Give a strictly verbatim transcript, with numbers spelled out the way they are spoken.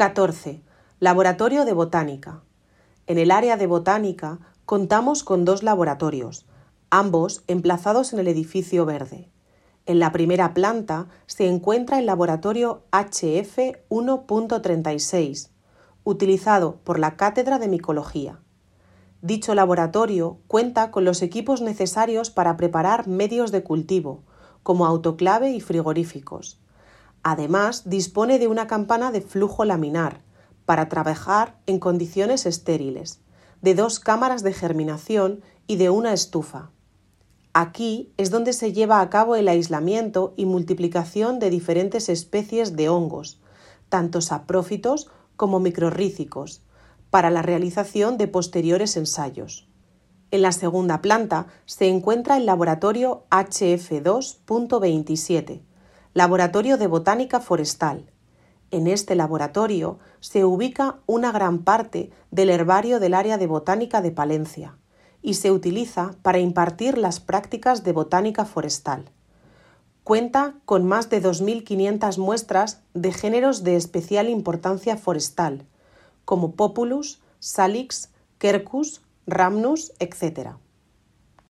catorce. Laboratorio de Botánica. En el área de Botánica contamos con dos laboratorios, ambos emplazados en el edificio verde. En la primera planta se encuentra el laboratorio H F uno punto treinta y seis, utilizado por la Cátedra de Micología. Dicho laboratorio cuenta con los equipos necesarios para preparar medios de cultivo, como autoclave y frigoríficos. Además, dispone de una campana de flujo laminar para trabajar en condiciones estériles, de dos cámaras de germinación y de una estufa. Aquí es donde se lleva a cabo el aislamiento y multiplicación de diferentes especies de hongos, tanto saprófitos como microrrícicos, para la realización de posteriores ensayos. En la segunda planta se encuentra el laboratorio H F dos punto veintisiete, Laboratorio de Botánica Forestal. En este laboratorio se ubica una gran parte del herbario del área de botánica de Palencia y se utiliza para impartir las prácticas de botánica forestal. Cuenta con más de dos mil quinientas muestras de géneros de especial importancia forestal, como Populus, Salix, Quercus, Rhamnus, etcétera.